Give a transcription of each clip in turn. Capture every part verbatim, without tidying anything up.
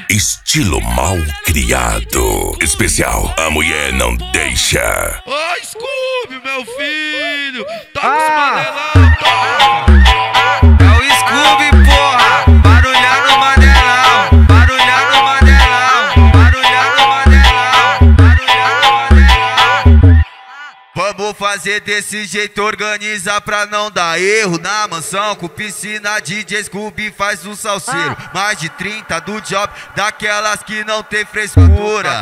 Estilo mal criado. Especial, a mulher não deixa. Ô, oh, Scooby, meu filho! Tá com Ah. os manelão, É o Scooby, porra! Barulhar no Mandelão! Barulhar no Mandelão! Barulhar no Mandelão! Barulhar no Mandelão! Vamos fazer desse jeito, organiza pra não dar erro. Na mansão com piscina, D J Scooby faz um salseiro. Mais de trinta do job, daquelas que não tem frescura.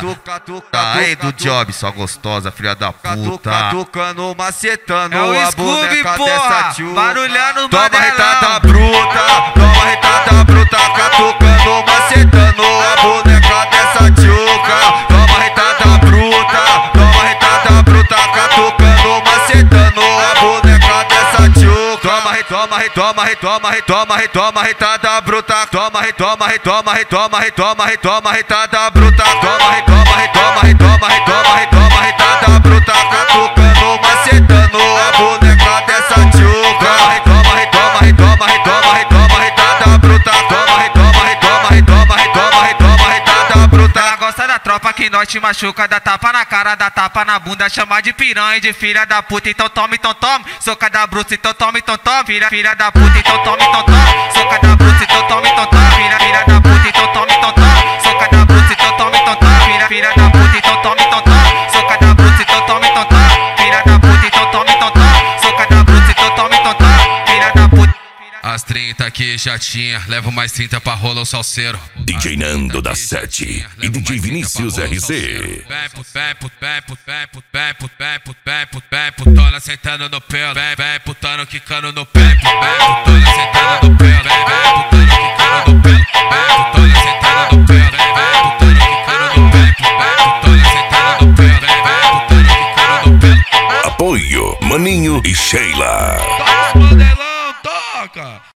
Aí do job, só gostosa, filha da puta. Catucando, macetando, É o a Scooby, boneca porra. dessa tchuca. Barulhar no Toma Mandelão. retada bruta, toma retada bruta, catucando, macetando a boneca dessa tchuca. Toma retada bruta, toma retada bruta, catucando, macetando a boneca dessa tchuca. Toma re, toma re, toma re, toma re, toma re, toma retada bruta. Toma re, toma re, toma re, toma re, toma re, toma retada bruta. Toma re, toma re, toma re, toma re, toma re, toma retada bruta, catucando, macetando a boneca dessa tchuca. Toma re, toma re, toma re, toma re, toma retada bruta. Toma re, toma re, toma re, toma re, toma re, toma retada bruta. Ela gosta da tropa que nós te machuca, dá tapa na cara, dá tapa na bunda, chama de piranha, de filha da puta, então toma, então toma, soca da bruta, então toma, então toma, filha, filha da puta, então toma, então toma, soca da bruta, então toma, então toma, filha, filha da puta, então toma, então toma, soca da bruta, então toma, então toma, filha, filha da puta, então toma, então toma, soca da bruta, então toma, então toma, filha da puta, então toma, então toma, soca da bruta, então toma, então toma, filha da puta. As trinta que já tinha, levo mais trinta pra rola o salseiro. D J Nando da sete e D J Vinícius R C. Vem put, vem put, vem put, vem put, vem put, vem put, vem put, vem putona sentando no pelo. Vem, vem putando quicando no pé. Vem putona sentando no pelo. Vem, vem putando quicando no pelo. Vem putona sentando no pelo. Vem, vem putando quicando no pé. Vem putona sentando no pelo. Vem, vem putando quicando no pelo. Apoio Maninho e Sheila. tá com os manelão, toca!